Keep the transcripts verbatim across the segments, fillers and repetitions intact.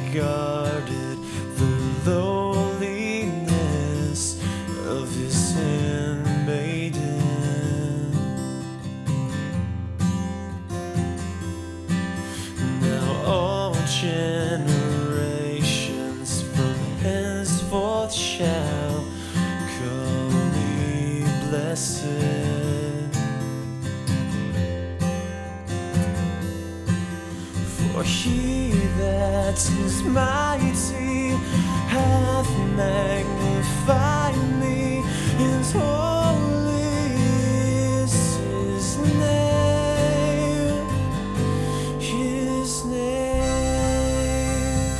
regarded the lowliness of his handmaiden. Now all generations from henceforth shall call me blessed. For he that is mighty hath magnified me, and holy is his name, his name.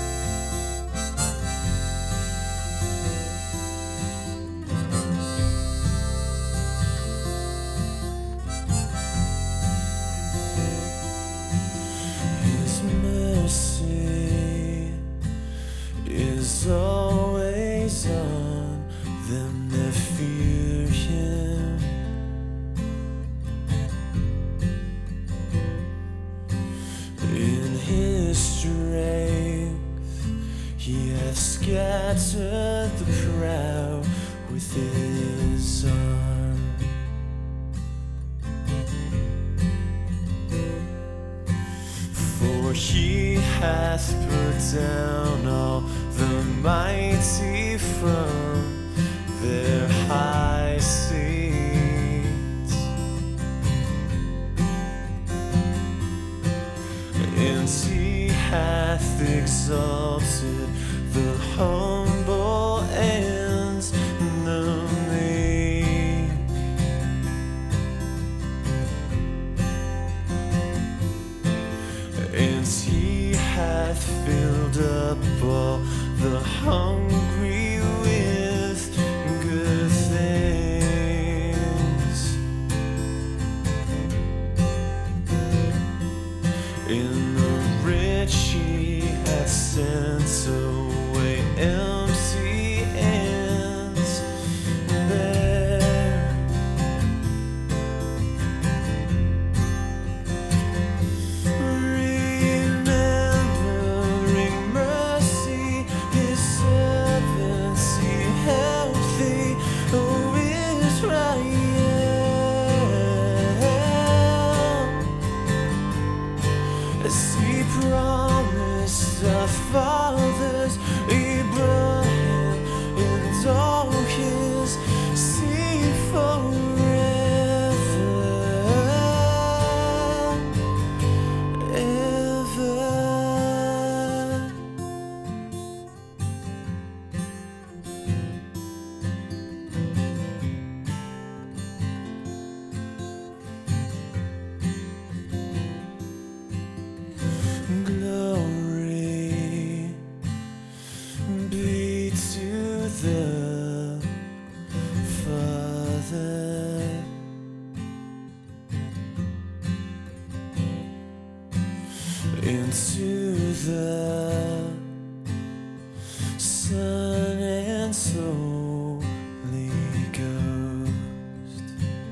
His mercy is always on them that fear him. In his strength he hath scattered the proud with his arm. For he hath put down all the mighty from their high seats, and he hath exalted the humble and the meek. And he hath filled up all the hungry with good things. In the rich he hath sent away empty hands bare. Remembering mercy, his servants he healthy, O Israel, as he promised our fathers, Abraham and all his seed forever, ever. Glory be to the Father, and to the Son and Holy Ghost,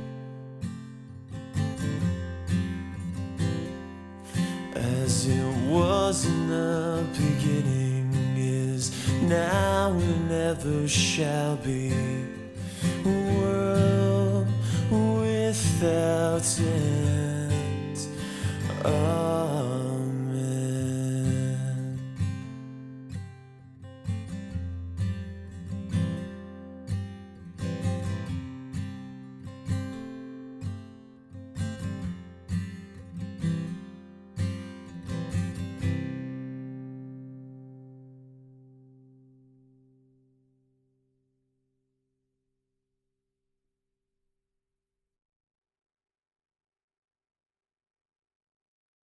as it was in the beginning, is now, and ever shall be, world without end.